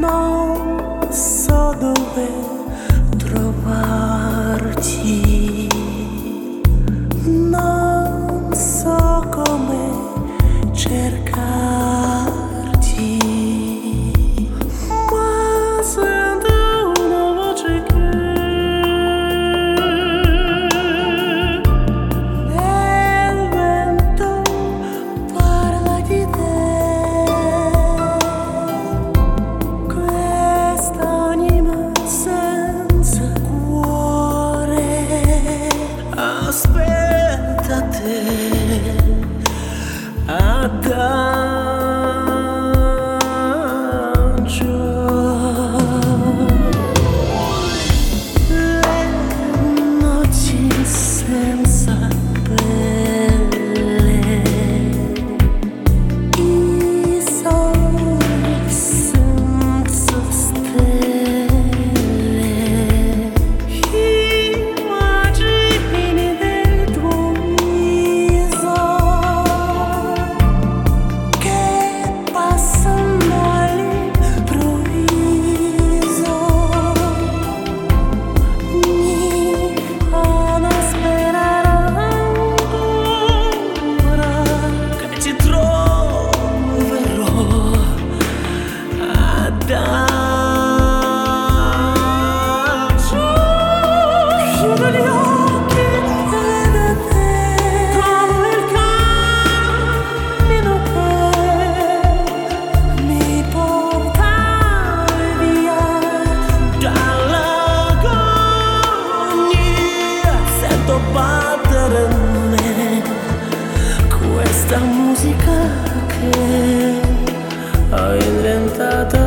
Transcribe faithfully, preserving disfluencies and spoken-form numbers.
non so dove trovarti, non so come cercarti, ma sento una voce che nel vento parla di te. Quest'anima senza cuore aspetta te. Adagio le notti senza pelle, i soli senza stelle, immagini del tuo viso che passano all'improvviso, mi fanno sperare ancora che ci troverò. Adagio chiudo gli occhi e vedo te, trovo il cammino che mi porta via dall'agonia. Sento battere in me questa musica che ho inventato